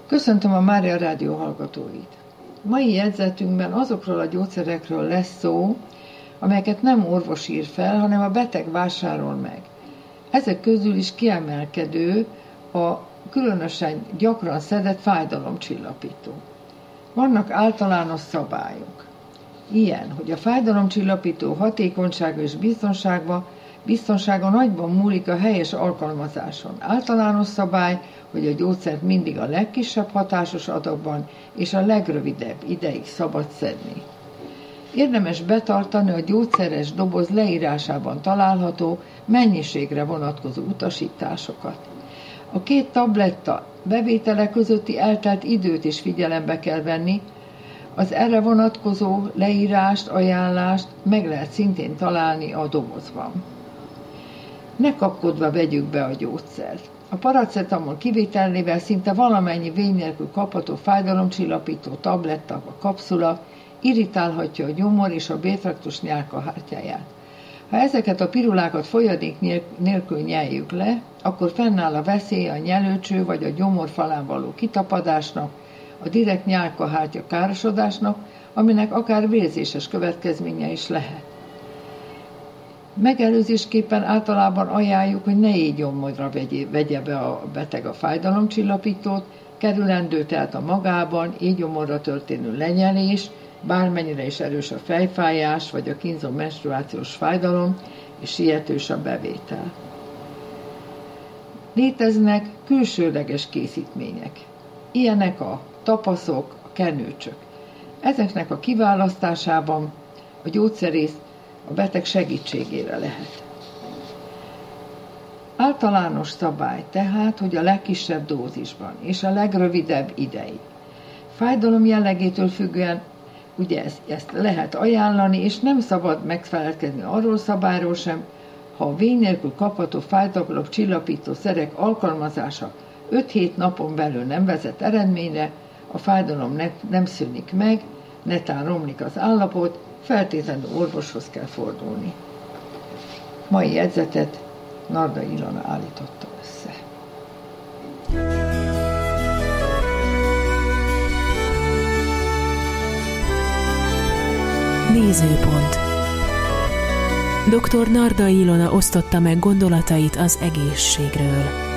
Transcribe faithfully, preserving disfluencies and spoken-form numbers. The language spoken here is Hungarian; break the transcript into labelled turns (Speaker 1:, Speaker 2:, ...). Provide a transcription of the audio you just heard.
Speaker 1: Köszöntöm a Mária Rádió hallgatóit! Mai jegyzetünkben azokról a gyógyszerekről lesz szó, amelyeket nem orvos ír fel, hanem a beteg vásárol meg. Ezek közül is kiemelkedő a különösen gyakran szedett fájdalomcsillapító. Vannak általános szabályok. Ilyen, hogy a fájdalomcsillapító hatékonysága és biztonsága, biztonsága nagyban múlik a helyes alkalmazáson. Általános szabály, hogy a gyógyszert mindig a legkisebb hatásos adagban és a legrövidebb ideig szabad szedni. Érdemes betartani a gyógyszeres doboz leírásában található mennyiségre vonatkozó utasításokat. A két tabletta bevétele közötti eltelt időt is figyelembe kell venni, az erre vonatkozó leírást, ajánlást meg lehet szintén találni a dobozban. Ne kapkodva vegyük be a gyógyszert. A paracetamol kivételével szinte valamennyi vény nélkül kapható fájdalomcsillapító tabletta vagy kapszula irritálhatja a gyomor és a B-traktus nyálkahártyáját. Ha ezeket a pirulákat folyadék nélkül nyeljük le, akkor fennáll a veszély a nyelőcső vagy a gyomor falán való kitapadásnak, a direkt nyálkahártya károsodásnak, aminek akár vérzéses következménye is lehet. Megelőzésképpen általában ajánljuk, hogy ne éjgyomorra vegye be a beteg a fájdalomcsillapítót, kerülendő tehát a magában éjgyomorra történő lenyelés, bármennyire is erős a fejfájás vagy a kínzó menstruációs fájdalom, és sietős a bevétel. Léteznek külsőleges készítmények. Ilyenek a tapaszok, a kenőcsök. Ezeknek a kiválasztásában a gyógyszerész a beteg segítségére lehet. Általános szabály tehát, hogy a legkisebb dózisban és a legrövidebb ideig. Fájdalom jellegétől függően ugye ezt, ezt lehet ajánlani, és nem szabad megfelelkezni arról szabályról sem, ha a vény nélkül kapható fájdalomcsillapító szerek alkalmazása öt-hét napon belül nem vezet eredményre, a fájdalom ne, nem szűnik meg, netán romlik az állapot, feltétlenül orvoshoz kell fordulni. Mai jegyzetet Narda Ilona állította össze.
Speaker 2: Nézőpont. doktor Narda Ilona osztotta meg gondolatait az egészségről.